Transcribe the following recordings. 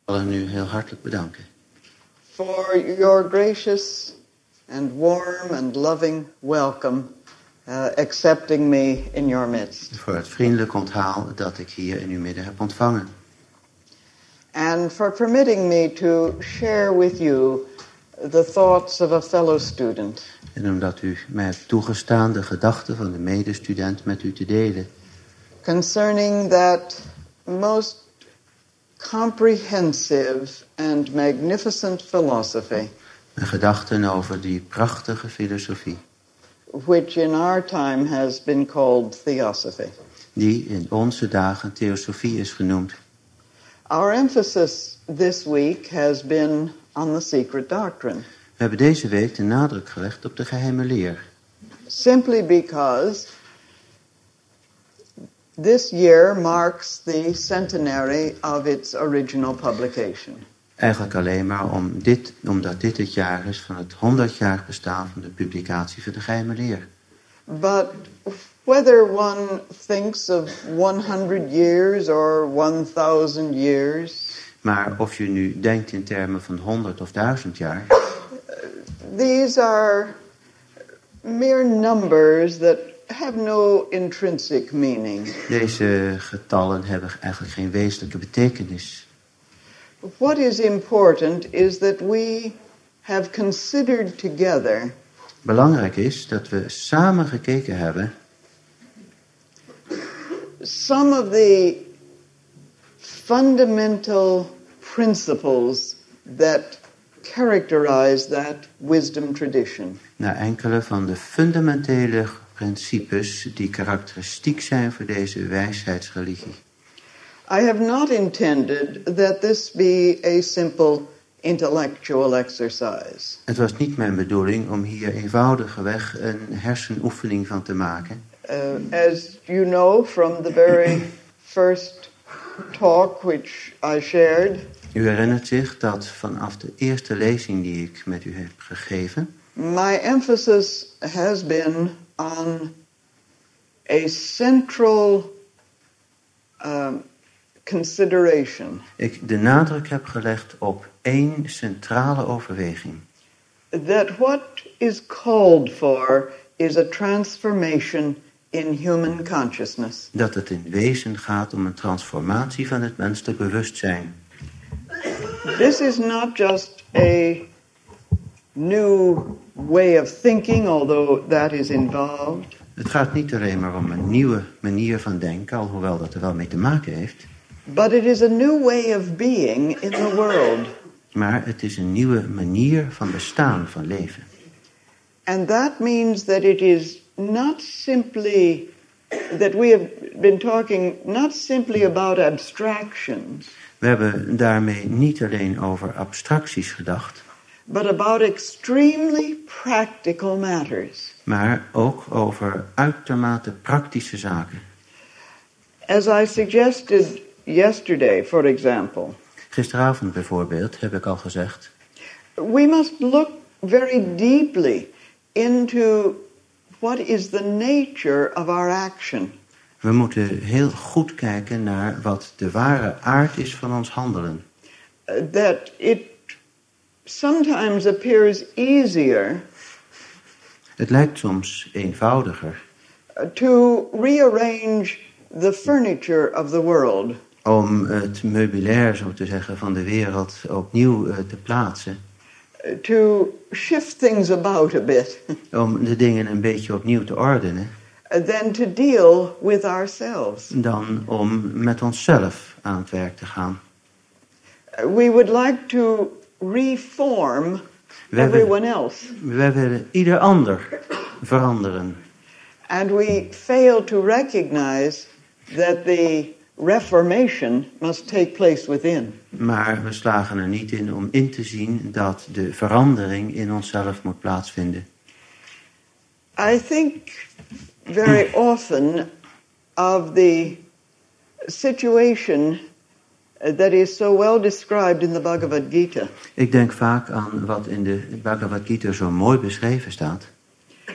Ik wil u heel hartelijk bedanken. For your gracious and warm and loving welcome, accepting me in your midst. Voor het vriendelijk onthaal dat ik hier in uw midden heb ontvangen. And for permitting me to share with you the thoughts of a fellow student. En omdat u mij hebt toegestaan de gedachten van de medestudent met u te delen. Concerning that most comprehensive and magnificent philosophy. Een gedachten over die prachtige filosofie. Which in our time has been called theosophy. Die in onze dagen theosofie is genoemd. Our emphasis this week has been on the secret doctrine. We hebben deze week de nadruk gelegd op de geheime leer. Simply because this year marks the centenary of its original publication. Eigenlijk alleen maar omdat dit het jaar is van het 100-jarig bestaan van de publicatie van de geheime leer. But whether one thinks of 100 years or 1000 years, Maar of je nu denkt in termen van 100 of 1000 jaar, these are mere numbers that have no intrinsic meaning. deze getallen hebben eigenlijk geen wezenlijke betekenis. What is important is that we have considered together Belangrijk is dat we samen gekeken hebben some of the fundamental principles that characterize that wisdom tradition. naar enkele van de fundamentele principes die karakteristiek zijn voor deze wijsheidsreligie. I have not intended that this be a simple intellectual exercise. Het was niet mijn bedoeling om hier eenvoudigweg een hersenoefening van te maken. As you know from the very first talk which I shared, U herinnert zich dat vanaf de eerste lezing die ik met u heb gegeven, my emphasis has been on a central consideration. ik de nadruk heb gelegd op één centrale overweging. That what is called for is a transformation in human consciousness. Dat het in wezen gaat om een transformatie van het menselijk bewustzijn. This is not just a new way of thinking, although that is involved. Het gaat niet alleen maar om een nieuwe manier van denken, alhoewel dat er wel mee te maken heeft. But it is a new way of being in the world. Maar het is een nieuwe manier van bestaan, van leven. And that means that it is not simply, that we have been talking not simply about abstractions. We hebben daarmee niet alleen over abstracties gedacht, But about extremely practical matters. maar ook over uitermate praktische zaken. As I suggested yesterday, for example, Gisteravond bijvoorbeeld heb ik al gezegd, we must look very deeply into what is the nature of our action. we moeten heel goed kijken naar wat de ware aard is van ons handelen. That it sometimes appears easier Het lijkt soms eenvoudiger to rearrange the furniture of the world, om het meubilair, zo te zeggen, van de wereld opnieuw te plaatsen. to shift things about a bit, Om de dingen een beetje opnieuw te ordenen. than to deal with ourselves. Dan om met onszelf aan het werk te gaan. We would like to reform everyone else, Wij willen ieder ander veranderen. and we fail to recognize that the reformation must take place within. Maar we slagen er niet in om in te zien dat de verandering in onszelf moet plaatsvinden. I think very often of the situation that is so well described in the Bhagavad Gita. Ik denk vaak aan wat in de Bhagavad Gita zo mooi beschreven staat.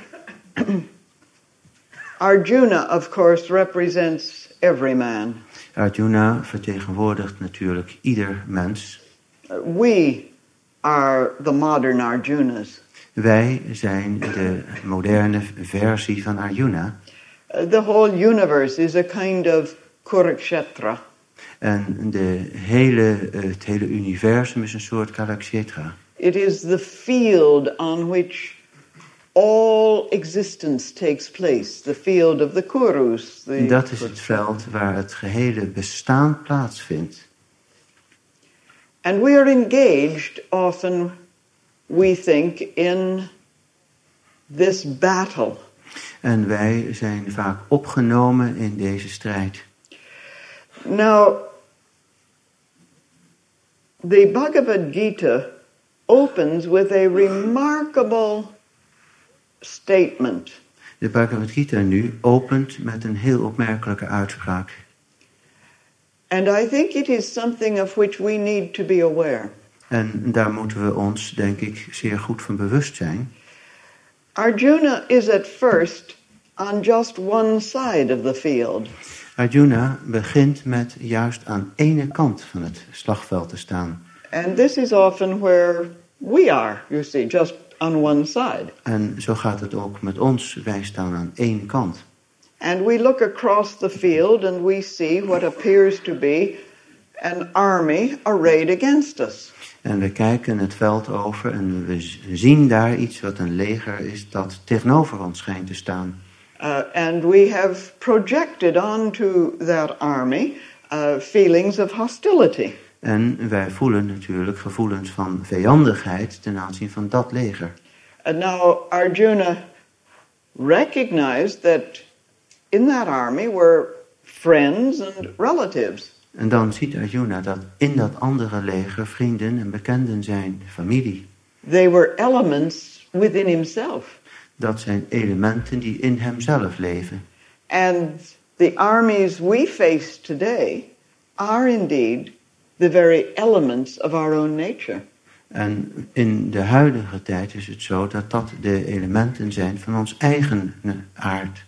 Arjuna, of course, represents every man. Arjuna vertegenwoordigt natuurlijk ieder mens. We are the modern Arjunas. Wij zijn de moderne versie van Arjuna. The whole universe is a kind of Kurukshetra. En het hele universum is een soort Kurukshetra. It is the field on which all existence takes place, the field of the Kurus. Dat is het veld waar het gehele bestaan plaatsvindt. And we are engaged often, we think, in this battle. En wij zijn vaak opgenomen in deze strijd. Now, the Bhagavad Gita opens with a remarkable statement. De Bhagavad Gita nu opent met een heel opmerkelijke uitspraak. And I think it is something of which we need to be aware. En daar moeten we ons, denk ik, zeer goed van bewust zijn. Arjuna is at first on just one side of the field. Arjuna begint met juist aan ene kant van het slagveld te staan. And this is often where we are, you see, just on one side. En zo gaat het ook met ons. Wij staan aan één kant. And we look across the field and we see what appears to be an army arrayed against us. En we kijken het veld over en we zien daar iets wat een leger is dat tegenover ons schijnt te staan. And we have projected onto that army feelings of hostility. En wij voelen natuurlijk gevoelens van vijandigheid ten aanzien van dat leger. And now Arjuna recognized that in that army were friends and relatives. En dan ziet Arjuna dat in dat andere leger vrienden en bekenden zijn, familie. They were elements within himself. Dat zijn elementen die in hemzelf leven. And the armies we face today are indeed the very elements of our own nature. En in de huidige tijd is het zo dat dat de elementen zijn van ons eigen aard.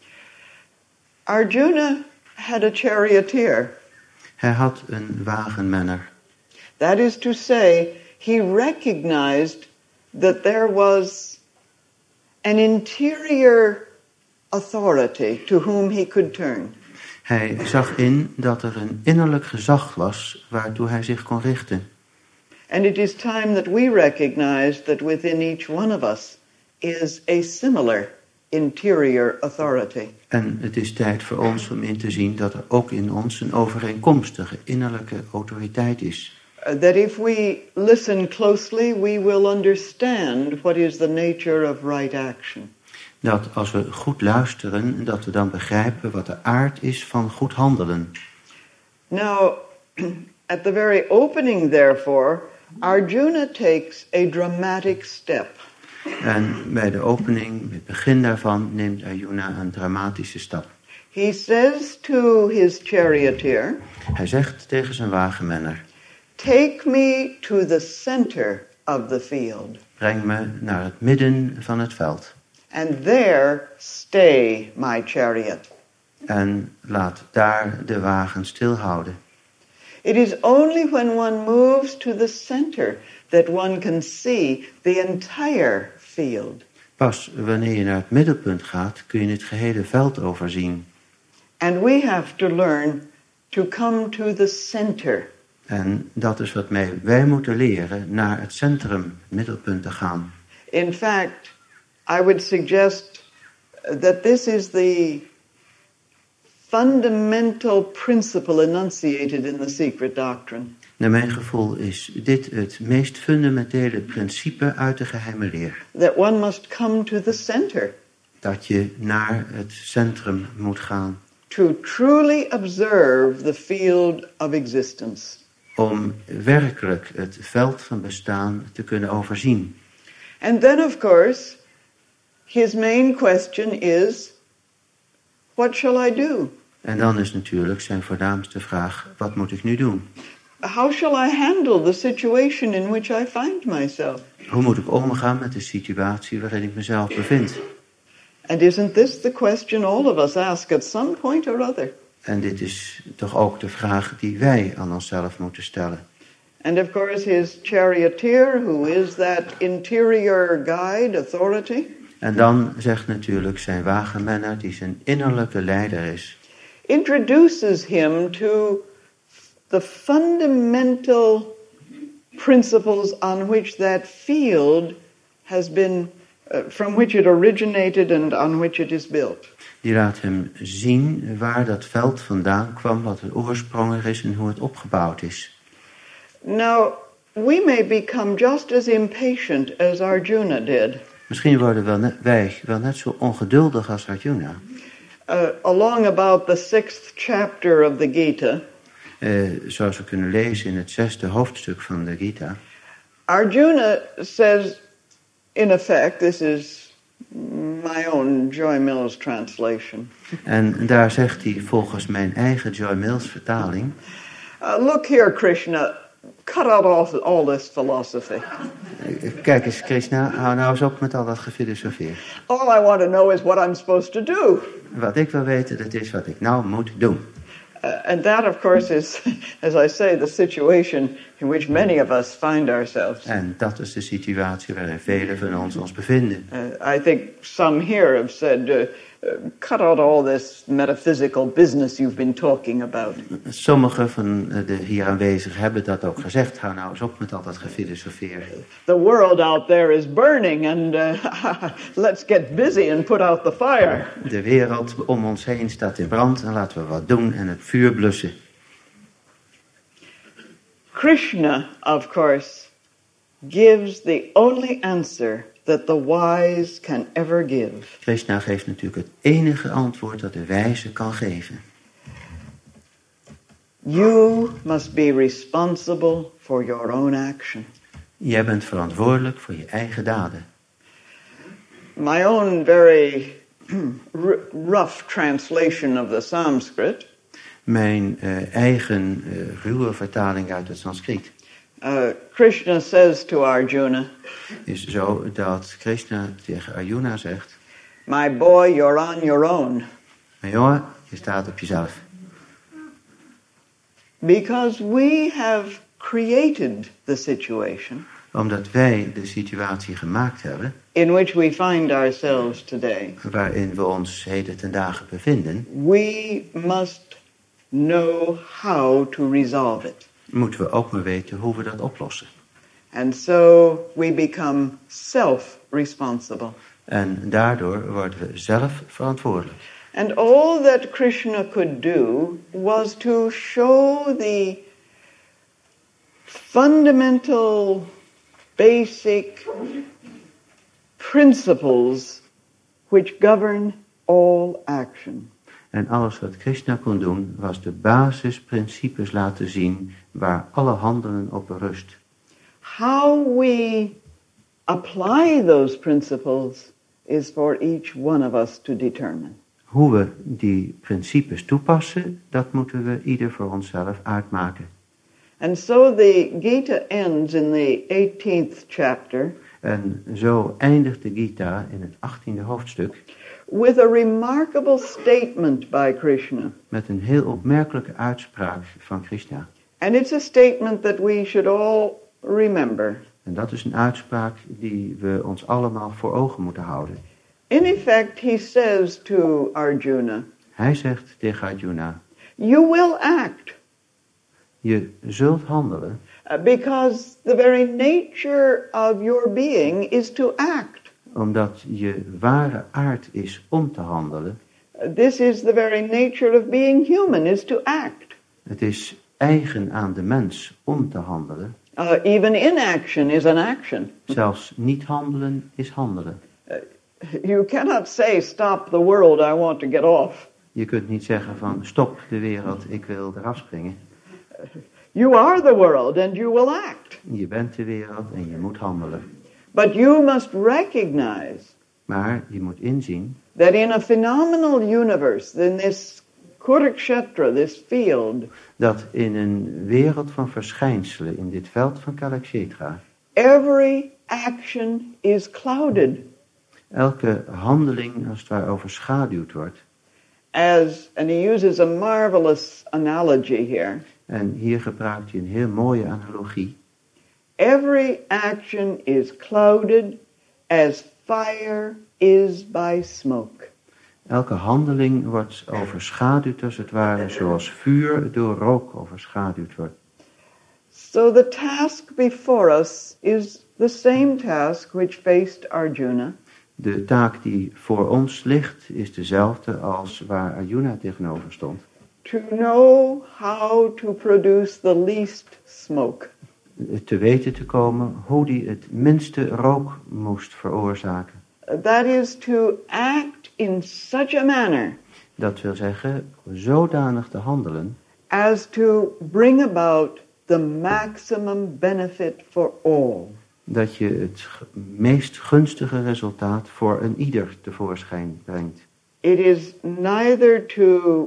Arjuna had a charioteer. Hij had een wagenmenner. That is to say, he recognized that there was an interior authority to whom he could turn. Hij zag in dat er een innerlijk gezag was waartoe hij zich kon richten. And it is time that we recognize that within each one of us is a similar interior authority. En het is tijd voor ons om in te zien dat er ook in ons een overeenkomstige innerlijke autoriteit is. That if we listen closely, we will understand what is the nature of right action. Dat als we goed luisteren, dat we dan begrijpen wat de aard is van goed handelen. Now, at the very opening, therefore, Arjuna takes a dramatic step. En bij de opening, het begin daarvan, neemt Arjuna een dramatische stap. He says to his charioteer, Hij zegt tegen zijn wagenmenner: "Take me to the center of the field. Breng me naar het midden van het veld. And there stay my chariot." En laat daar de wagen stilhouden. It is only when one moves to the center that one can see the entire field. Pas wanneer je naar het middelpunt gaat, kun je het gehele veld overzien. And we have to learn to come to the center. En dat is wat wij moeten leren, naar het centrum, het middelpunt te gaan. In fact, I would suggest that this is the fundamental principle enunciated in the secret doctrine. Naar mijn gevoel is dit het meest fundamentele principe uit de geheime leer. That one must come to the center. Dat je naar het centrum moet gaan. To truly observe the field of existence. Om werkelijk het veld van bestaan te kunnen overzien. And then, of course, his main question is, what shall I do? En dan is natuurlijk zijn voornaamste vraag, wat moet ik nu doen? How shall I handle the situation in which I find myself? Hoe moet ik omgaan met de situatie waarin ik mezelf bevind? And isn't this the question all of us ask at some point or other? En dit is toch ook de vraag die wij aan onszelf moeten stellen. And of course his charioteer, who is that interior guide, authority. En dan zegt natuurlijk zijn wagenmenner, die zijn innerlijke leider is, introduces him to the fundamental principles on which that field has been, from which it originated and on which it is built. Die laat hem zien waar dat veld vandaan kwam, wat de oorsprong er is en hoe het opgebouwd is. Now, we may become just as impatient as Arjuna did. Misschien worden wij wel net zo ongeduldig als Arjuna. Along about the 6th chapter of the Gita, zoals we kunnen lezen in het 6e hoofdstuk van de Gita. Arjuna says, in effect, this is my own Joy Mills translation. En daar zegt hij volgens mijn eigen Joy Mills vertaling. Look here, Krishna, cut out all this philosophy. Kijk eens, Krishna, hou nou eens op met al dat gefilosofeer. All I want to know is what I'm supposed to do. Wat ik wil weten, dat is wat ik nou moet doen. And that, of course, is, as I say, the situation in which many of us find ourselves. En dat is de situatie waarin velen van ons bevinden. I think some here have said, cut out all this metaphysical business you've been talking about. Sommigen van de hier aanwezigen hebben dat ook gezegd. Hou nou eens op met al dat gefilosofeer. The world out there is burning and let's get busy and put out the fire. De wereld om ons heen staat in brand en laten we wat doen en het vuur blussen. Krishna, of course, gives the only answer that the wise can ever give. Krishna geeft natuurlijk het enige antwoord dat de wijze kan geven. You must be responsible for your own action. Jij bent verantwoordelijk voor je eigen daden. My own very rough translation of the Sanskrit. Mijn eigen ruwe vertaling uit het Sanskriet. Krishna says to Arjuna, is zo dat Krishna tegen Arjuna zegt: my boy, you're on your own. Mijn jongen, je staat op jezelf. Because we have created the situation. Omdat wij de situatie gemaakt hebben. In which we find ourselves today. Waarin we ons heden ten dagen bevinden. We must know how to resolve it. Moeten we ook maar weten hoe we dat oplossen. And so we become self-responsible. En daardoor worden we zelf verantwoordelijk. And all that Krishna could do was to show the fundamental, basic principles which govern all action. En alles wat Krishna kon doen, was de basisprincipes laten zien waar alle handelen op berust. How we apply those principles is for each one of us to determine. Hoe we die principes toepassen, dat moeten we ieder voor onszelf uitmaken. And so the Gita ends in the 18th chapter. En zo eindigt de Gita in het 18e hoofdstuk. With a remarkable statement by Krishna. Met een heel opmerkelijke uitspraak van Krishna. And it's a statement that we should all remember. En dat is een uitspraak die we ons allemaal voor ogen moeten houden. In effect, he says to Arjuna. Hij zegt tegen Arjuna. You will act. Je zult handelen. Because the very nature of your being is to act. Omdat je ware aard is om te handelen. This is the very nature of being human, is to act. Het is eigen aan de mens om te handelen. Even inaction is an action. Zelfs niet handelen is handelen. You cannot say, stop the world, I want to get off. Je kunt niet zeggen van, stop de wereld, ik wil eraf springen. You are the world and you will act. Je bent de wereld en je moet handelen. But you must recognize. Maar je moet inzien. That in a phenomenal universe, in this Kurukshetra, this field. Dat in een wereld van verschijnselen, in dit veld van Kurukshetra. Every action is clouded. Elke handeling als het ware overschaduwd wordt. and he uses a marvelous analogy here. En hier gebruikt hij een heel mooie analogie. Every action is clouded as fire is by smoke. Elke handeling wordt overschaduwd als het ware, zoals vuur door rook overschaduwd wordt. So the task before us is the same task which faced Arjuna. De taak die voor ons ligt is dezelfde als waar Arjuna tegenover stond. To know how to produce the least smoke. Te weten te komen hoe die het minste rook moest veroorzaken. That is to act in such a manner Dat wil zeggen, zodanig te handelen as to bring about the maximum benefit for all. dat je het meest gunstige resultaat voor een ieder tevoorschijn brengt. It is neither to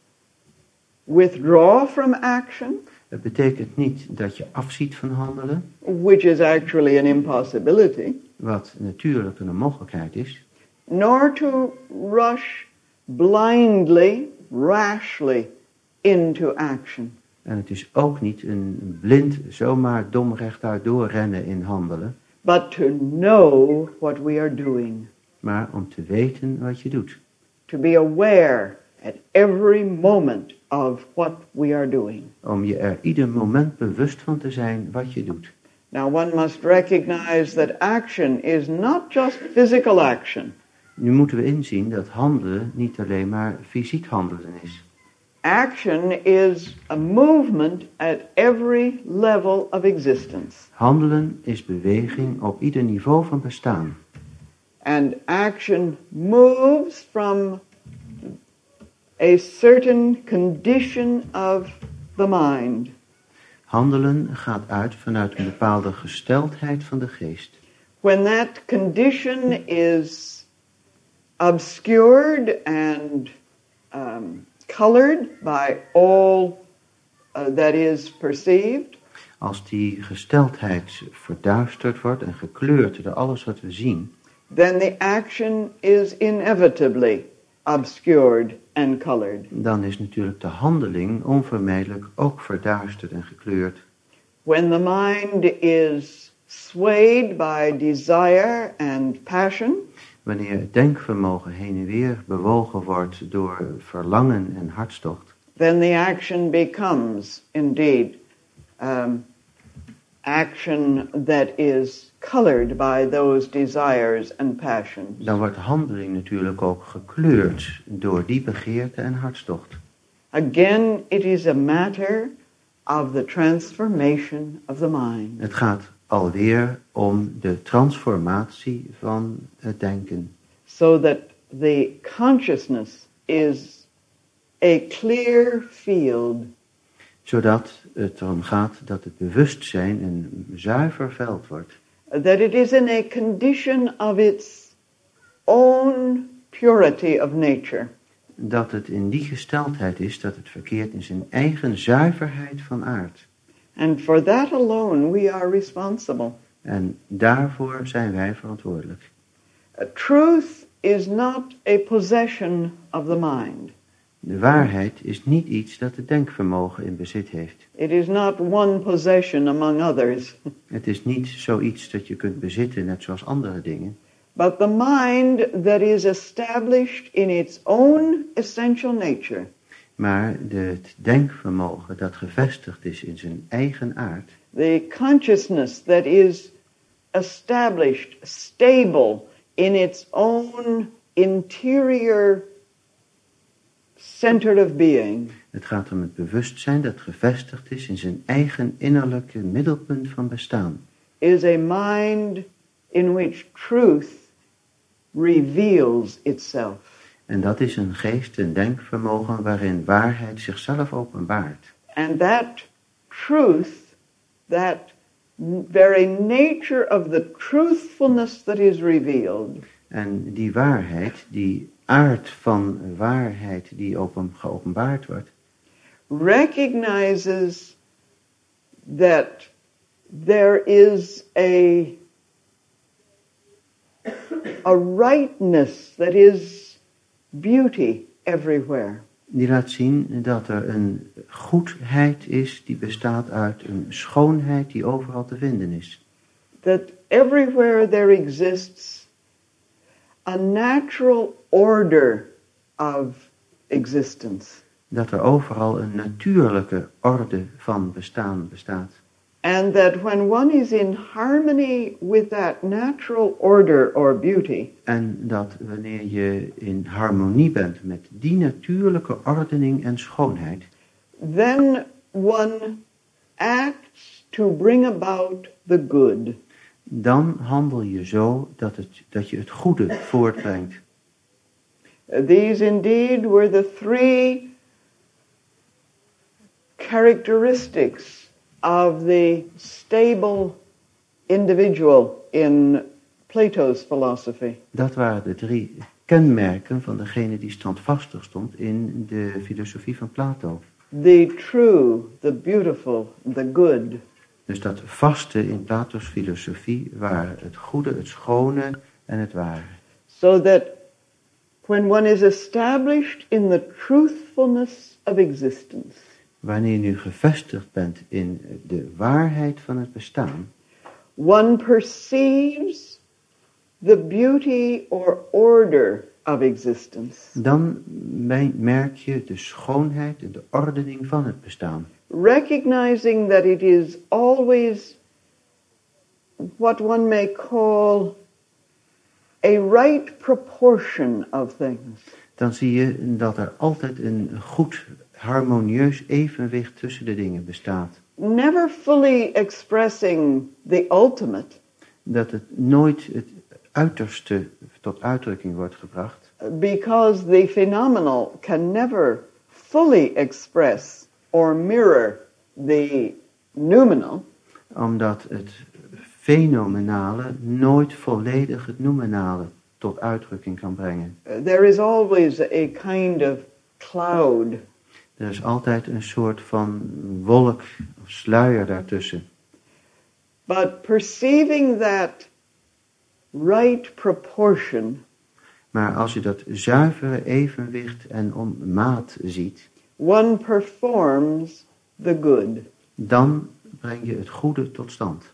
withdraw from action, Het betekent niet dat je afziet van handelen, which is actually an impossibility, wat natuurlijk een mogelijkheid is, nor to rush blindly, rashly into action. en het is ook niet een blind zomaar dom rechtuit doorrennen in handelen, But to know what we are doing, maar om te weten wat je doet. to be aware at every moment of what we are doing. Om je er ieder moment bewust van te zijn wat je doet. Now one must recognize that action is not just physical action. Nu moeten we inzien dat handelen niet alleen maar fysiek handelen is. Action is a movement at every level of existence. Handelen is beweging op ieder niveau van bestaan. And action moves from a certain condition of the mind. Handelen gaat uit vanuit een bepaalde gesteldheid van de geest. When that condition is obscured and colored by all that is perceived, Als die gesteldheid verduisterd wordt en gekleurd door alles wat we zien, then the action is inevitably obscured and colored. dan is natuurlijk de handeling onvermijdelijk ook verduisterd en gekleurd. When the mind is swayed by desire and passion, Wanneer het denkvermogen heen en weer bewogen wordt door verlangen en hartstocht, then the action becomes indeed action that is colored by those desires and passions. dan wordt de handeling natuurlijk ook gekleurd door die begeerte en hartstocht. Again, it is a matter of the transformation of the mind. Het gaat alweer om de transformatie van het denken. So that the consciousness is a clear field Zodat het erom gaat dat het bewustzijn een zuiver veld wordt. that it is in a condition of its own purity of nature. Dat het in die gesteldheid is dat het verkeert in zijn eigen zuiverheid van aard. And for that alone we are responsible. En daarvoor zijn wij verantwoordelijk. Truth is not a possession of the mind. De waarheid is niet iets dat het denkvermogen in bezit heeft. It is not one possession among others. Het is niet zoiets dat je kunt bezitten net zoals andere dingen. But the mind that is established in its own essential nature. Maar het denkvermogen dat gevestigd is in zijn eigen aard. The consciousness that is established, stable in its own interior center of being. Het gaat om het bewustzijn dat gevestigd is in zijn eigen innerlijke middelpunt van bestaan. Is a mind in which truth reveals itself. En dat is een geest- en denkvermogen waarin waarheid zichzelf openbaart. And that truth, that very nature of the truthfulness that is revealed, En die waarheid, die aard van waarheid die geopenbaard wordt, recognizes that there is a rightness that is beauty everywhere. Die laat zien dat er een goedheid is die bestaat uit een schoonheid die overal te vinden is. That everywhere there exists a natural order of existence. Dat er overal een natuurlijke orde van bestaan bestaat. And that when one is in harmony with that natural order or beauty, En dat wanneer je in harmonie bent met die natuurlijke ordening en schoonheid, then one acts to bring about the good. dan handel je zo dat je het goede voortbrengt. These indeed were the three characteristics of the stable individual in Plato's philosophy. Dat waren de 3 kenmerken van degene die standvastig stond in de filosofie van Plato. The true, the beautiful, the good. Dus dat vaste in Plato's filosofie waren het goede, het schone en het ware. So that when one is established in the truthfulness of existence, Wanneer je nu gevestigd bent in de waarheid van het bestaan, one perceives the beauty or order of existence, dan merk je de schoonheid en de ordening van het bestaan. recognizing that it is always what one may call a right proportion of things. Dan zie je dat er altijd een goed, harmonieus evenwicht tussen de dingen bestaat. Never fully expressing the ultimate, Dat het nooit het uiterste tot uitdrukking wordt gebracht. because the phenomenal can never fully express or mirror the noumenal, Omdat het fenomenale nooit volledig het noumenale tot uitdrukking kan brengen. there is always a kind of cloud. Er is altijd een soort van wolk of sluier daartussen. But perceiving that right proportion, Maar als je dat zuivere evenwicht en maat ziet, one performs the good. dan breng je het goede tot stand.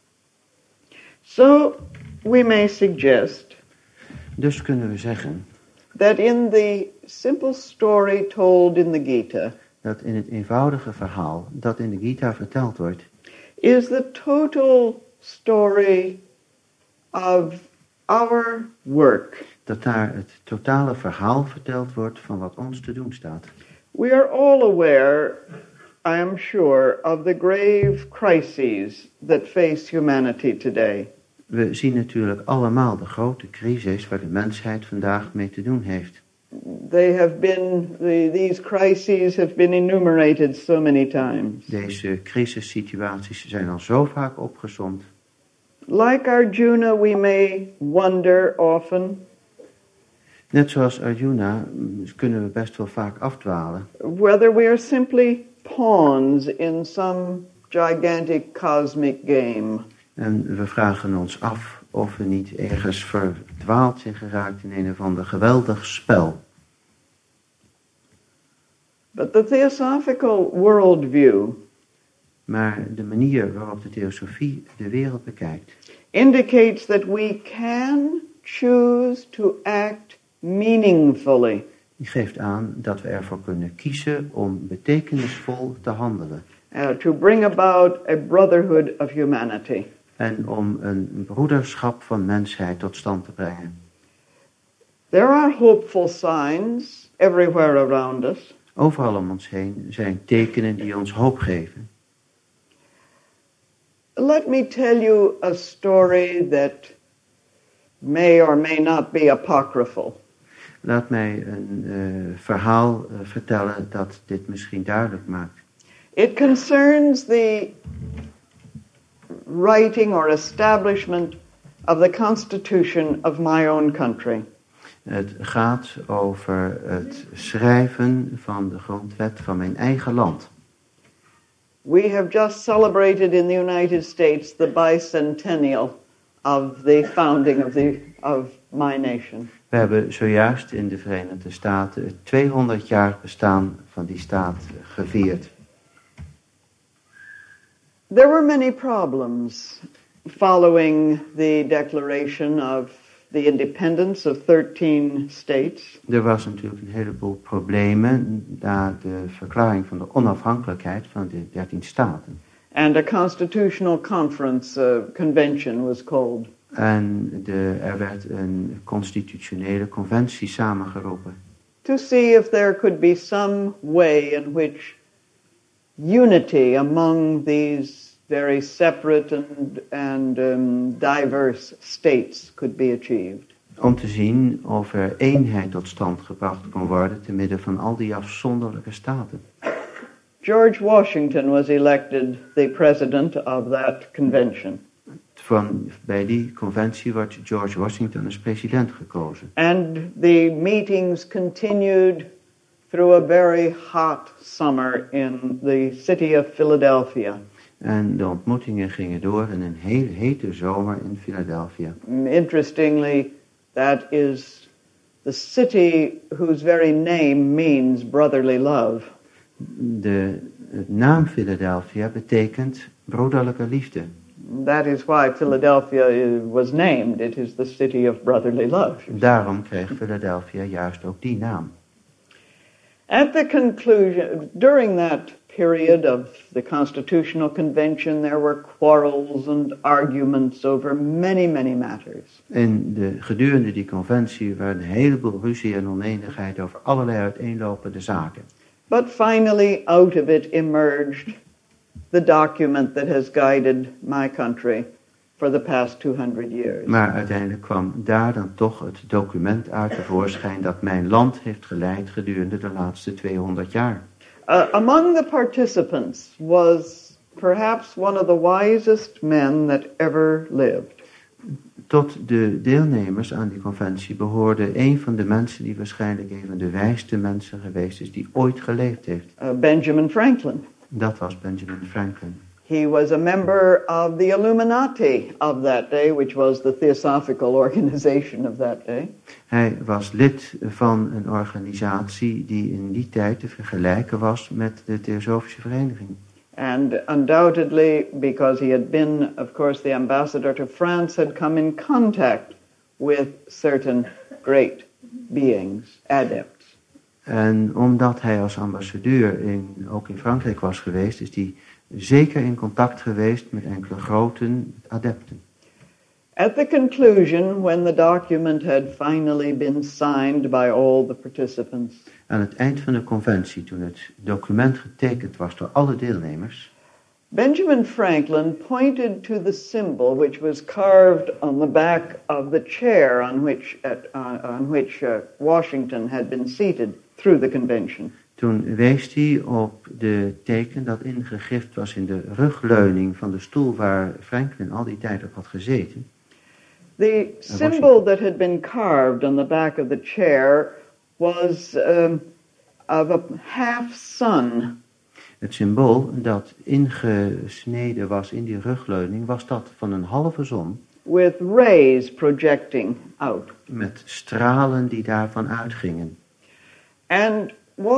So we may suggest Dus kunnen we zeggen that in the simple story told in the Gita dat in het eenvoudige verhaal dat in de Gita verteld wordt, is the total story of our work. dat daar het totale verhaal verteld wordt van wat ons te doen staat. We are all aware, I am sure, of the grave crises that face humanity today. We zien natuurlijk allemaal de grote crisis waar de mensheid vandaag mee te doen heeft. These crises have been enumerated so many times. Deze crisissituaties zijn al zo vaak opgesomd. Like Arjuna, we may wonder often Net zoals Arjuna kunnen we best wel vaak afdwalen. whether we are simply pawns in some gigantic cosmic game. En we vragen ons af of we niet ergens verdwaald zijn geraakt in een of ander geweldig spel. But the theosophical worldview Maar de manier waarop de theosofie de wereld bekijkt, indicates that we can choose to act meaningfully. die geeft aan dat we ervoor kunnen kiezen om betekenisvol te handelen. To bring about a brotherhood of humanity. En om een broederschap van mensheid tot stand te brengen. There are hopeful signs everywhere around us. Overal om ons heen zijn tekenen die ons hoop geven. Let me tell you a story that may or may not be apocryphal. Laat mij een verhaal vertellen dat dit misschien duidelijk maakt. It concerns the writing or establishment of the Constitution of my own country. Het gaat over het schrijven van de grondwet van mijn eigen land. We have just celebrated in the United States the bicentennial of the founding of my nation. We hebben zojuist in de Verenigde Staten het 200-jarig bestaan van die staat gevierd. There were many problems following the declaration of the independence of 13 states. Er was natuurlijk een heleboel problemen na de verklaring van de onafhankelijkheid van de 13 staten. And a constitutional convention was called. En er werd een constitutionele conventie samengeroepen. To see if there could be some way in which unity among these very separate and diverse states could be achieved. Om te zien of er eenheid tot stand gebracht kon worden te midden van al die afzonderlijke staten. George Washington was elected the president of that convention. Bij die conventie wordt George Washington als president gekozen. And the meetings continued through a very hot summer in the city of Philadelphia. En de ontmoetingen gingen door in een heel hete zomer in Philadelphia. Interestingly, that is the city whose very name means brotherly love. De naam Philadelphia betekent broederlijke liefde. That is why Philadelphia was named. It is the city of brotherly love. Daarom kreeg Philadelphia juist ook die naam. At the conclusion, during that period of the Constitutional Convention, there were quarrels and arguments over many, many matters. Gedurende die conventie waren een heleboel ruzie en oneenigheid over allerlei uiteenlopende zaken. But finally, out of it emerged the document that has guided my country for the past 200 years. Maar uiteindelijk kwam daar dan toch het document uit tevoorschijn dat mijn land heeft geleid gedurende de laatste 200 jaar. Among the participants was perhaps one of the wisest men that ever lived. Tot de deelnemers aan die conventie behoorde een van de mensen die waarschijnlijk een van de wijste mensen geweest is die ooit geleefd heeft. Benjamin Franklin. Dat was Benjamin Franklin. He was a member of the Illuminati of that day, which was the theosophical organization of that day. Hij was lid van een organisatie die in die tijd te vergelijken was met de Theosofische Vereniging. And undoubtedly, because he had been, of course, the ambassador to France, had come in contact with certain great beings, adepts. En omdat hij als ambassadeur ook in Frankrijk was geweest, is hij zeker in contact geweest met enkele grote adepten. At the conclusion, when the document had finally been signed by all the participants, aan het eind van de conventie, toen het document getekend was door alle deelnemers, Benjamin Franklin pointed to the symbol which was carved on the back of the chair on which Washington had been seated through the convention. Toen wees hij op de teken dat ingegrift was in de rugleuning van de stoel waar Franklin al die tijd op had gezeten. The symbol that had been carved on the back of the chair was of a half sun. Het symbool dat ingesneden was in die rugleuning was dat van een halve zon. With rays projecting out. Met stralen die daarvan uitgingen. And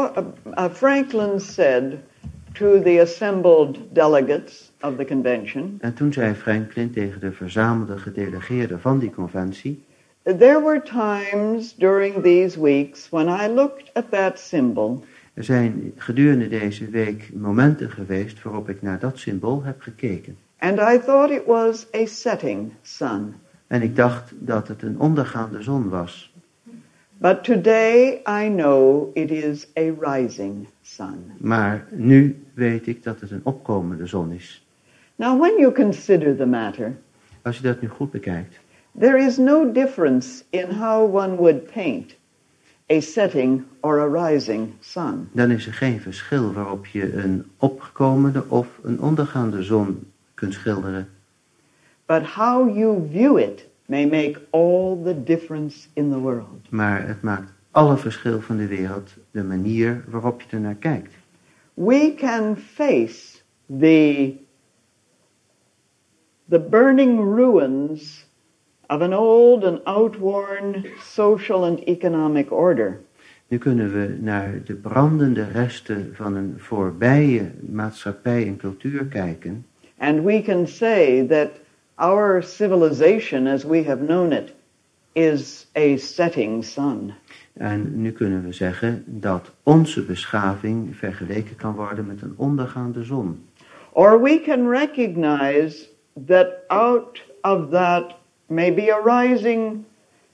Franklin said to the assembled delegates of the convention. En toen zei Franklin tegen de verzamelde gedelegeerden van die conventie. There were times during these weeks when I looked at that symbol. Er zijn gedurende deze week momenten geweest waarop ik naar dat symbool heb gekeken. And I thought it was a setting sun. En ik dacht dat het een ondergaande zon was. But today I know it is a rising sun. Maar nu weet ik dat het een opkomende zon is. Now when you consider the matter, als je dat nu goed bekijkt, there is no difference in how one would paint a setting or a rising sun. Dan is er geen verschil waarop je een opkomende of een ondergaande zon kunt schilderen. But how you view it may make all the difference in the world. Maar het maakt alle verschil van de wereld, de manier waarop je ernaar kijkt. We can face the burning ruins of an old and outworn social and economic order. Nu kunnen we naar de brandende resten van een voorbije maatschappij en cultuur kijken. And we can say that our civilization, as we have known it, is a setting sun. En nu kunnen we zeggen dat onze beschaving vergeleken kan worden met een ondergaande zon. Or we can recognize that out of that may be arising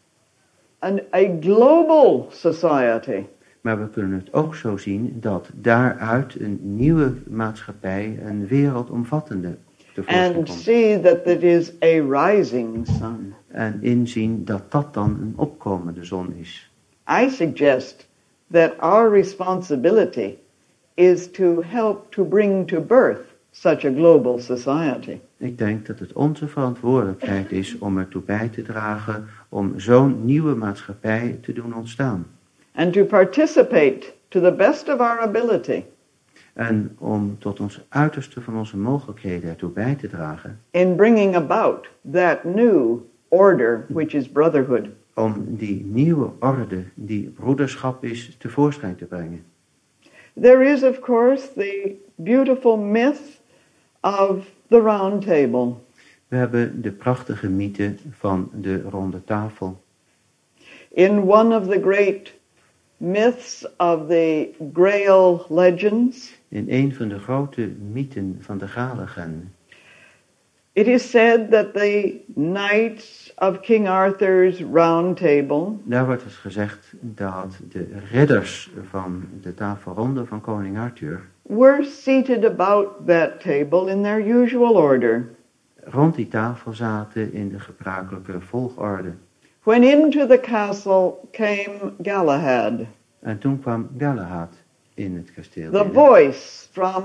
a global society. Maar we kunnen het ook zo zien dat daaruit een nieuwe maatschappij, een wereldomvattende, tevoorschijn And komt. see that it is a rising sun. En inzien dat dat dan een opkomende zon is. I suggest that our responsibility is to help to bring to birth such a global society. Ik denk dat het onze verantwoordelijkheid is om ertoe bij te dragen om zo'n nieuwe maatschappij te doen ontstaan. And to participate to the best of our ability En om tot ons uiterste van onze mogelijkheden ertoe bij te dragen. in bringing about that new order which is brotherhood. Om die nieuwe orde, die broederschap is, tevoorschijn te brengen. There is, of course, the beautiful myth of the round table. We hebben de prachtige mythe van de ronde tafel. In one of the great myths of the Grail legends, In een van de grote mythen van de Galigen. it is said that the knights of King Arthur's round table Daar wordt dus gezegd dat de ridders van de tafelronde van koning Arthur were seated about that table in their usual order, rond die tafel zaten in de gebruikelijke volgorde. when into the castle came Galahad, En toen kwam Galahad in het kasteel. the binnen. voice from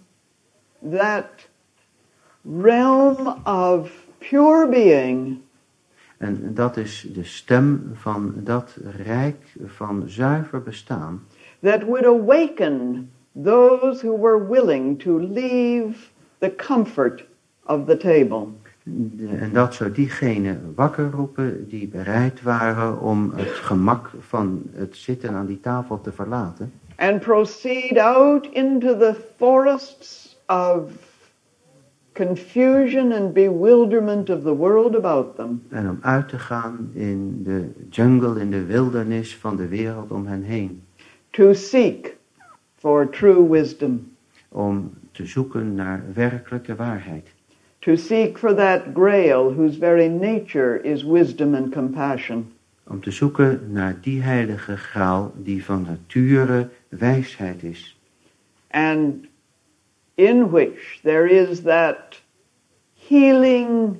that realm of pure being, En dat is de stem van dat rijk van zuiver bestaan. that would awaken those who were willing to leave the comfort of the table. En dat zou diegenen wakker roepen die bereid waren om het gemak van het zitten aan die tafel te verlaten. And proceed out into the forests of confusion and bewilderment of the world about them. En om uit te gaan in de jungle, in de wildernis van de wereld om hen heen. To seek for true wisdom. Om te zoeken naar werkelijke waarheid. To seek for that grail whose very nature is wisdom and compassion. Om te zoeken naar die heilige graal die van nature wijsheid is. And in which there is that healing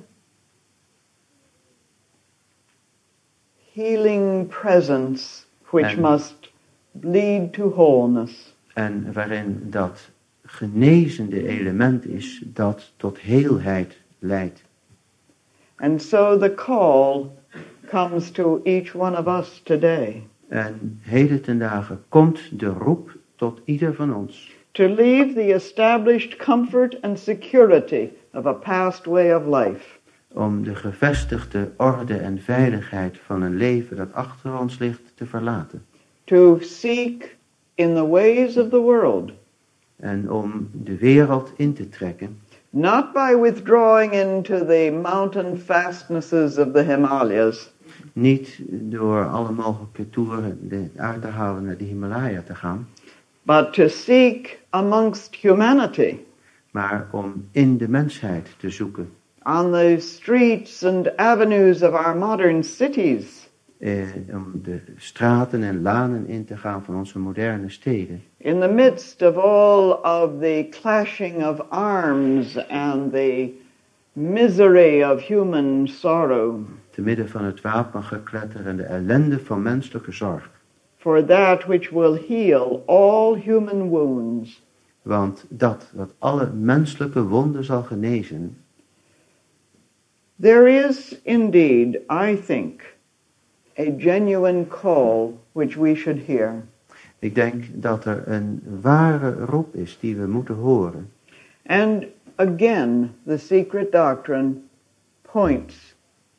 presence which And- must lead to wholeness. En waarin dat genezende element is dat tot heelheid leidt. And so the call comes to each one of us today En heden ten dagen komt de roep tot ieder van ons. to leave the established comfort and security of a past way of life Om de gevestigde orde en veiligheid van een leven dat achter ons ligt te verlaten. to seek in the ways of the world, En om de wereld in te trekken. not by withdrawing into the mountain fastnesses of the Himalayas, Niet door alle mogelijke toeren uit te halen naar de Himalaya te gaan. but to seek amongst humanity, Maar om in de mensheid te zoeken. on the streets and avenues of our modern cities, Om de straten en lanen in te gaan van onze moderne steden. in the midst of all of the clashing of arms and the misery of human sorrow, Te midden van het wapengekletter en de ellende van menselijke zorg. for that which will heal all human wounds. Want dat wat alle menselijke wonden zal genezen. There is indeed, I think, a genuine call which we should hear. Ik denk dat er een ware roep is die we moeten horen. And again, the secret doctrine points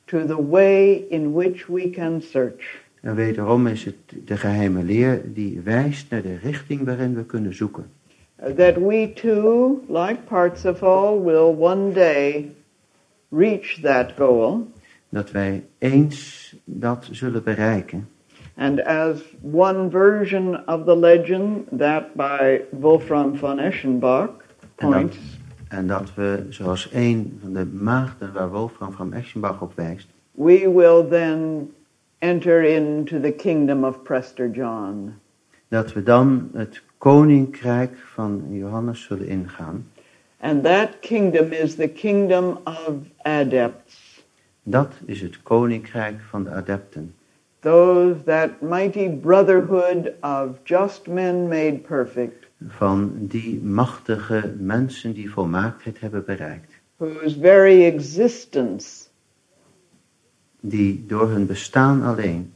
to the way in which we can search. En wederom is het de geheime leer die wijst naar de richting waarin we kunnen zoeken. That we too, like Parsifal, will one day reach that goal. Dat wij eens dat zullen bereiken. And as one version of the legend that by Wolfram von Eschenbach points, En dat we, zoals een van de maagden waar Wolfram van Eschenbach op wijst, we will then enter into the kingdom of Prester John. dat we dan het koninkrijk van Johannes zullen ingaan. And that kingdom is the kingdom of adepts. Dat is het koninkrijk van de adepten. Those, that mighty brotherhood of just men made perfect, Van die machtige mensen die volmaaktheid hebben bereikt. whose very existence Die door hun bestaan alleen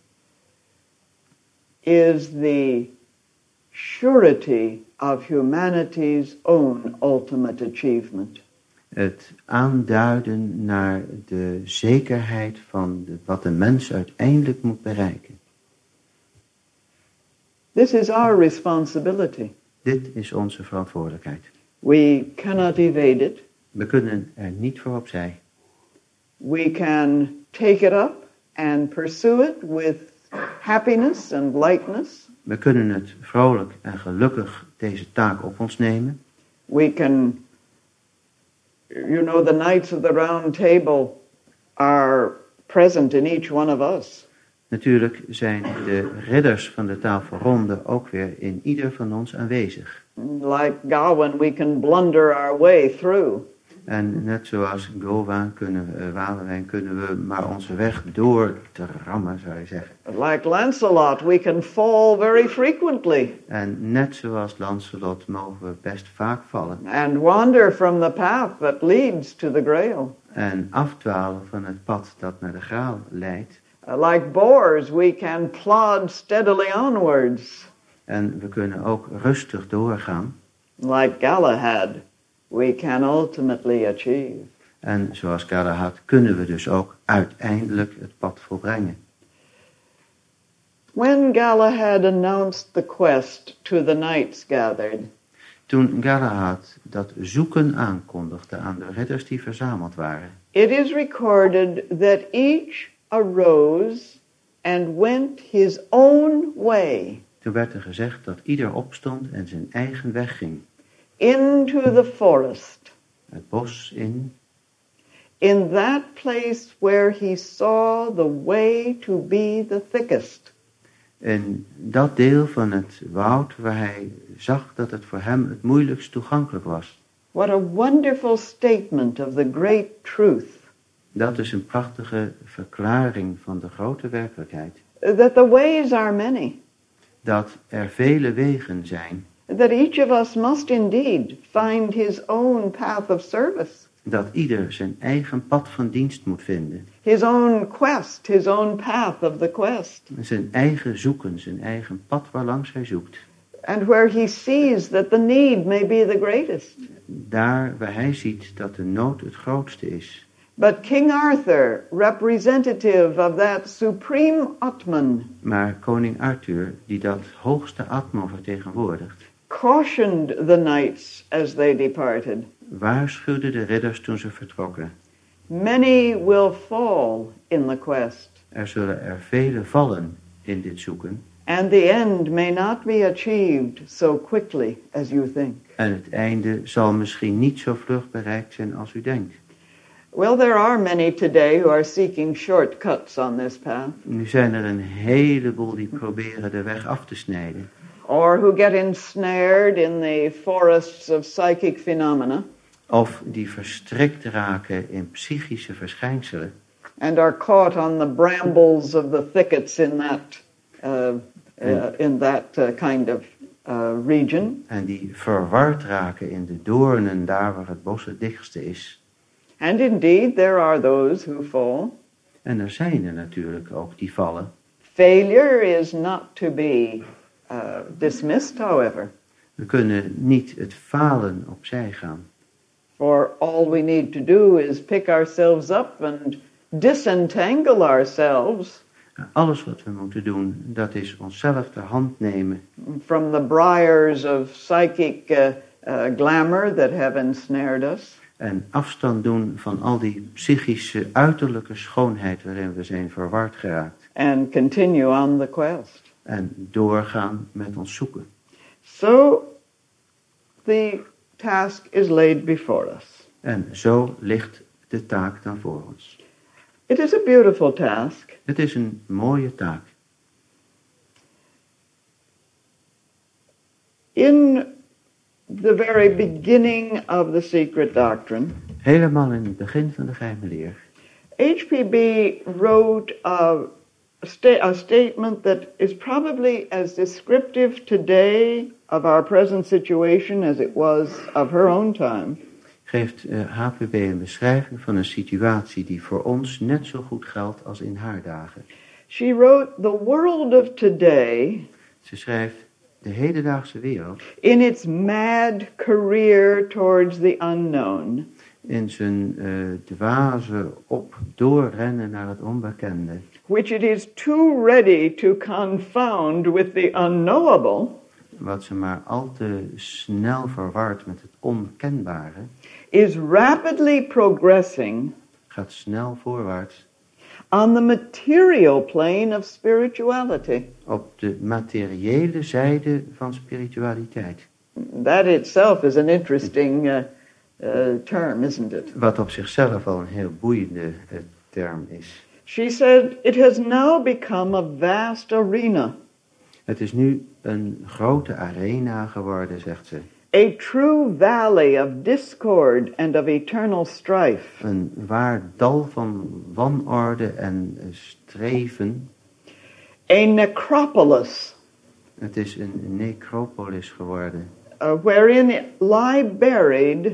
is the surety of humanity's own ultimate achievement. het aanduiden naar de zekerheid van wat de mens uiteindelijk moet bereiken. This is our responsibility. Dit is onze verantwoordelijkheid. We cannot evade it. We kunnen er niet voor opzij. We can take it up and pursue it with happiness and lightness. We kunnen het vrolijk en gelukkig deze taak op ons nemen. We can, the Knights of the Round Table are present in each one of us. Natuurlijk zijn de ridders van de tafelronde ook weer in ieder van ons aanwezig. Like Gawain, we can blunder our way through. En net zoals Gawain Walewijn kunnen we maar onze weg door te rammen, zou je zeggen. Like Lancelot, we can fall very frequently. En net zoals Lancelot mogen we best vaak vallen. And wander from the path that leads to the Grail. En afdwalen van het pad dat naar de graal leidt. Like boars, we can plod steadily onwards. En we kunnen ook rustig doorgaan. Like Galahad, we can ultimately achieve. En zoals Galahad kunnen we dus ook uiteindelijk het pad volbrengen. When Galahad announced the quest to the knights gathered, Toen Galahad dat zoeken aankondigde aan de ridders die verzameld waren, it is recorded that each arose and went his own way toen werd er gezegd dat ieder opstond en zijn eigen weg ging. into the forest, Het bos in that place where he saw the way to be the thickest. in dat deel van het woud waar hij zag dat het voor hem het moeilijkst toegankelijk was. What a wonderful statement of the great truth, Dat is een prachtige verklaring van de grote werkelijkheid. that the ways are many, Dat er vele wegen zijn. that each of us must indeed find his own path of service, Dat ieder zijn eigen pad van dienst moet vinden. his own quest, his own path of the quest. Zijn eigen zoeken, zijn eigen pad waarlangs hij zoekt. And where he sees that the need may be the greatest. Daar waar hij ziet dat de nood het grootste is. But King Arthur, representative of that supreme Atman, Maar koning Arthur, die dat hoogste Atman vertegenwoordigt, cautioned the knights as they departed. waarschuwde de ridders toen ze vertrokken. Many will fall in the quest, Er zullen er vele vallen in dit zoeken. and the end may not be achieved so quickly as you think. En het einde zal misschien niet zo vlug bereikt zijn als u denkt. Well, there are many today who are seeking shortcuts on this path, Nu zijn er een heleboel die proberen de weg af te snijden. or who get ensnared in the forests of psychic phenomena, Of die verstrikt raken in psychische verschijnselen. and are caught on the brambles of the thickets in that kind of region. En die verward raken in de doornen daar waar het bos het dichtste is. And indeed, there are those who fall. En er zijn er natuurlijk ook die vallen. Failure is not to be dismissed, however. We kunnen niet het falen opzij gaan. For all we need to do is pick ourselves up and disentangle ourselves Alles wat we moeten doen, dat is onszelf de hand nemen from the briars of psychic glamour that have ensnared us, en afstand doen van al die psychische uiterlijke schoonheid waarin we zijn verward geraakt. and continue on the quest. En doorgaan met ons zoeken. So the task is laid before us. En zo ligt de taak dan voor ons. It is a beautiful task. Het is een mooie taak. In the very beginning of the secret doctrine, Helemaal in het begin van de geheime leer HPB wrote a statement that is probably as descriptive today of our present situation as it was of her own time. geeft HPB een beschrijving van een situatie die voor ons net zo goed geldt als in haar dagen. She wrote, "The world of today, Ze schrijft, de hedendaagse wereld, in its mad career towards the unknown, in zijn dwaze doorrennen naar het onbekende, which it is too ready to confound with the unknowable, wat ze maar al te snel verward met het onkenbare, is rapidly progressing gaat snel voorwaarts on the material plane of spirituality." op de materiële zijde van spiritualiteit. That itself is an interesting term, isn't it? Wat op zichzelf al een heel boeiende term is. She said, "It has now become a vast arena, Het is nu een grote arena geworden, zegt ze. a true valley of discord and of eternal strife, Een waar dal van wanorde en streven. a necropolis Het is een necropolis geworden, wherein lie buried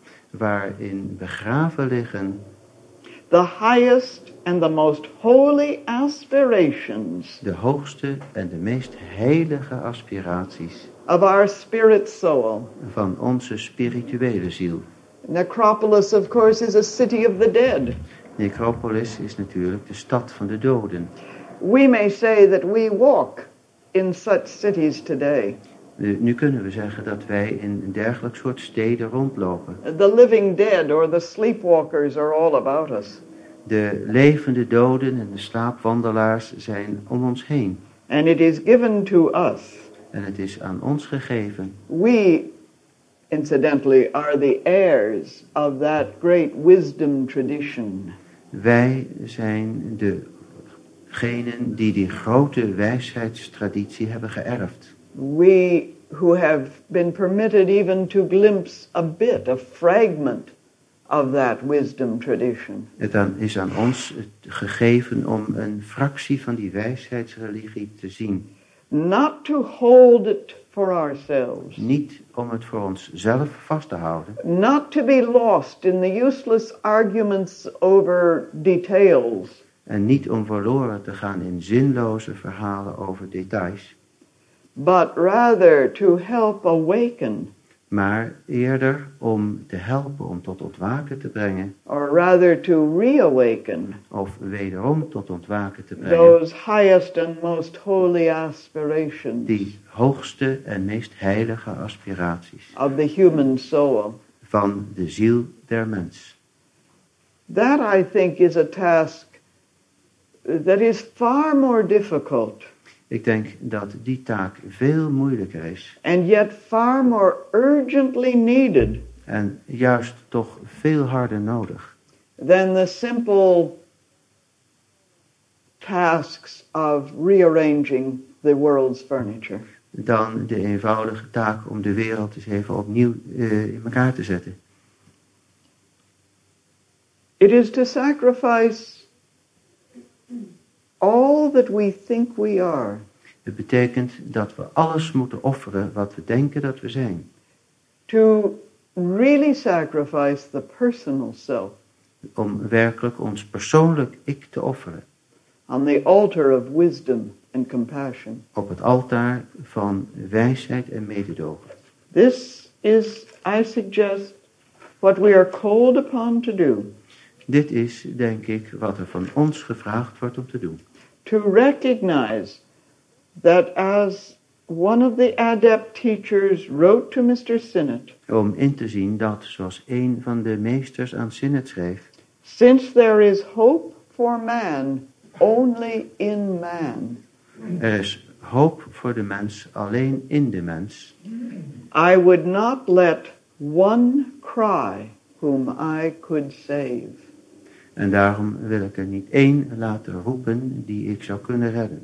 waarin begraven liggen the highest and the most holy aspirations de hoogste en de meest heilige aspiraties of our spirit soul." van onze spirituele ziel. Necropolis, of course, is a city of the dead. Necropolis is natuurlijk de stad van de doden. We may say that we walk in such cities today. Nu kunnen we zeggen dat wij in een dergelijk soort steden rondlopen. The living dead or the sleepwalkers are all about us. De levende doden en de slaapwandelaars zijn om ons heen. And it is given to us. En het is aan ons gegeven. We, incidentally, are the heirs of that great wisdom tradition. Wij zijn degenen die die grote wijsheidstraditie hebben geërfd. We who have been permitted even to glimpse a bit, a fragment of that wisdom tradition. Het is aan ons gegeven om een fractie van die wijsheidsreligie te zien. Not to hold it for ourselves. Niet om het voor onszelf vast te houden. Not to be lost in the useless arguments over details. En niet om verloren te gaan in zinloze verhalen over details. But rather to help awaken. Maar eerder om te helpen om tot ontwaken te brengen. Or rather to reawaken. Of wederom tot ontwaken te brengen. Those highest and most holy aspirations. Die hoogste en meest heilige aspiraties. Of the human soul. Van de ziel der mens. That, I think, is a task that is far more difficult. Ik denk dat die taak veel moeilijker is. And yet far more urgently needed. En juist toch veel harder nodig. Than the simple tasks of rearranging the world's furniture. Dan de eenvoudige taak om de wereld eens even opnieuw in elkaar te zetten. It is to sacrifice all that we think we are. Het betekent dat we alles moeten offeren wat we denken dat we zijn. To really sacrifice the personal self. Om werkelijk ons persoonlijk ik te offeren. On the altar of wisdom and compassion. Op het altaar van wijsheid en mededogen. This is, I suggest, what we are called upon to do. Dit is, denk ik, wat er van ons gevraagd wordt om te doen. To recognize that as one of the adept teachers wrote to Mr. Sinnott, Om in te zien dat, zoals een van de meesters aan Sinnott schreef, since there is hope for man only in man, er is hoop voor de mens alleen in de mens. I would not let one cry whom I could save. En daarom wil ik er niet één laten roepen die ik zou kunnen redden.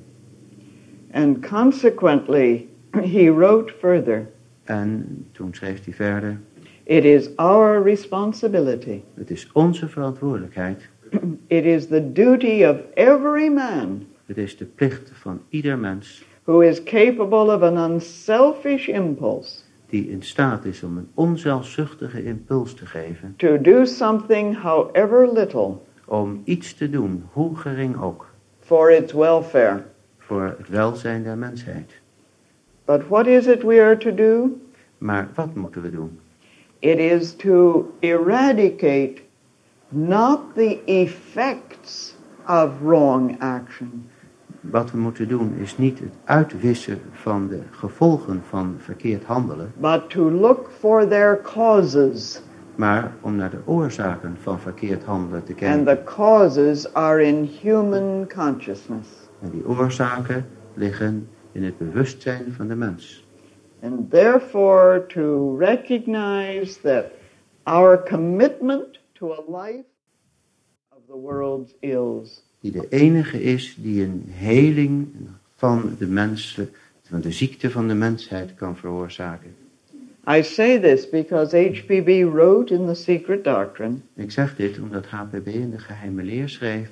And consequently, he wrote further, En toen schreef hij verder, it is our responsibility, het is onze verantwoordelijkheid, it is the duty of every man het is de plicht van ieder mens who is capable of an unselfish impulse die in staat is om een onzelfzuchtige impuls te geven, to do something, however little, om iets te doen, hoe gering ook, for its welfare. voor het welzijn der mensheid. But what is it we are to do? Maar wat moeten we doen? It is to eradicate not the effects of wrong action, Wat we moeten doen is niet het uitwissen van de gevolgen van verkeerd handelen, but to look for their causes. maar om naar de oorzaken van verkeerd handelen te And kijken. the causes are in human consciousness. En die oorzaken liggen in het bewustzijn van de mens. And therefore to recognize that our commitment to a life of the world's ills Die de enige is die een heling van de mensen, van de ziekte van de mensheid kan veroorzaken. I say this because H.P.B. wrote in The Secret Doctrine, Ik zeg dit omdat HPB in de geheime leer schreef: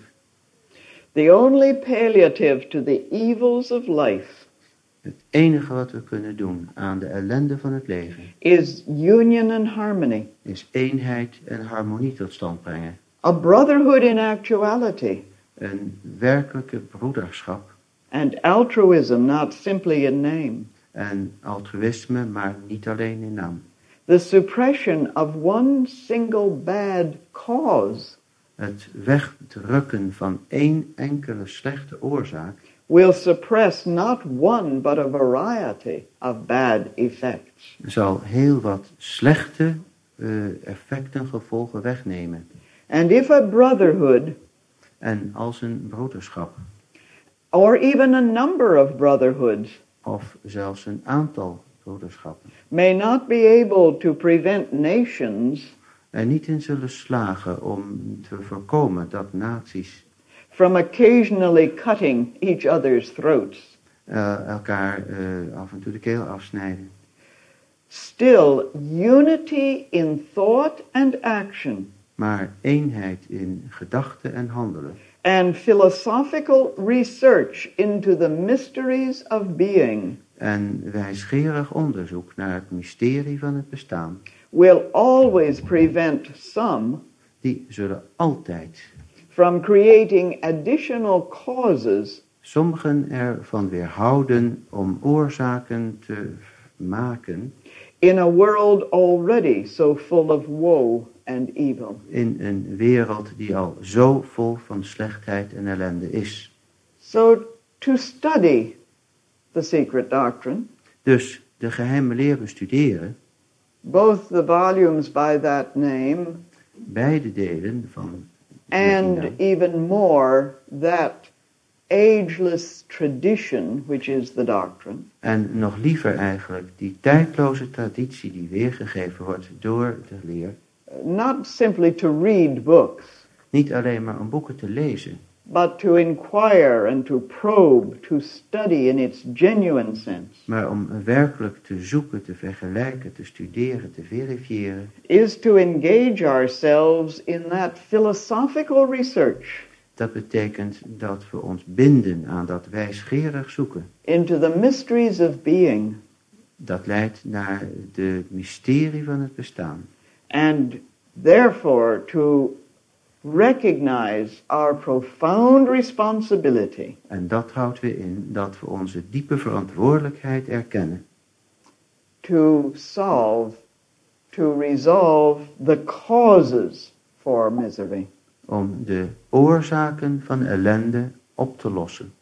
the only palliative to the evils of life het enige wat we kunnen doen aan de ellende van het leven is union and harmony, is eenheid en harmonie tot stand brengen. a brotherhood in actuality, Een werkelijke broederschap and altruism, not simply in name. en altruïsme, maar niet alleen in naam. The suppression of one single bad cause Het wegdrukken van één enkele slechte oorzaak will suppress not one but a variety of bad effects. zal heel wat slechte effecten, gevolgen wegnemen. And if a brotherhood, En als een broederschap, or even a number of brotherhoods, of zelfs een aantal broederschappen, may not be able to prevent nations er niet in zullen slagen om te voorkomen dat naties from occasionally cutting each other's throats, elkaar af en toe de keel afsnijden. still unity in thought and action Maar eenheid in gedachten en handelen and philosophical research into the mysteries of being en wijsgerig onderzoek naar het mysterie van het bestaan, will always prevent some die zullen altijd from creating additional causes sommigen ervan weerhouden om oorzaken te maken in a world already so full of woe and evil. in een wereld die al zo vol van slechtheid en ellende is. So to study the secret doctrine, Dus de geheime leer bestuderen, both the volumes by that name beide delen van and die naam, even more that ageless tradition which is the doctrine, en nog liever eigenlijk die tijdloze traditie die weergegeven wordt door de leer, not simply to read books, niet alleen maar om boeken te lezen, but to inquire and to probe, to study in its genuine sense, maar om werkelijk te zoeken, te vergelijken, te studeren, te verifiëren, is to engage ourselves in that philosophical research dat betekent dat we ons binden aan dat wijsgerig zoeken. into the mysteries of being, Dat leidt naar de mysterie van het bestaan. and therefore to recognize our profound responsibility En dat houdt weer in dat we onze diepe verantwoordelijkheid erkennen. to resolve the causes for misery. om de oorzaken van ellende op te lossen.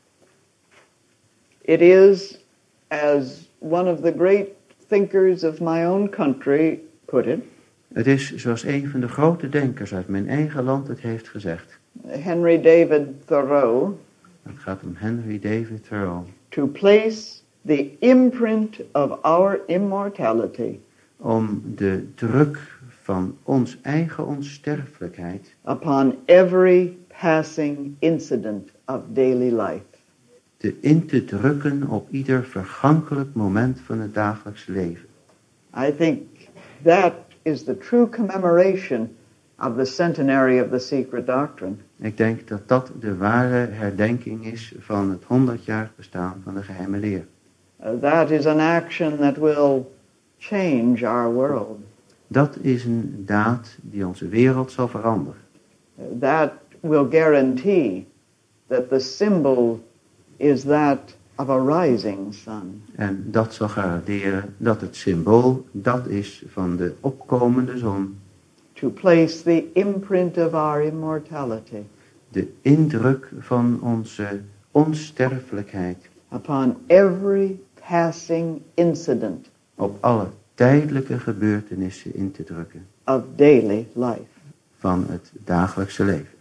It is, as one of the great thinkers of my own country put it, Het is zoals een van de grote denkers uit mijn eigen land het heeft gezegd. Henry David Thoreau, Het gaat om Henry David Thoreau. to place the imprint of our immortality Om de druk van ons eigen onsterfelijkheid upon every passing incident of daily life. in te drukken op ieder vergankelijk moment van het dagelijks leven. I think that is the true commemoration of the centenary of the secret doctrine. Ik denk dat dat de ware herdenking is van het 100-jarig bestaan van de geheime leer. That is an action that will change our world. Dat is een daad die onze wereld zal veranderen. That will guarantee that the symbol is that of a rising sun. En dat zal garanderen dat het symbool dat is van de opkomende zon. To place the imprint of our immortality De indruk van onze onsterfelijkheid upon every passing incident op alle tijdelijke gebeurtenissen in te drukken of daily life. van het dagelijkse leven.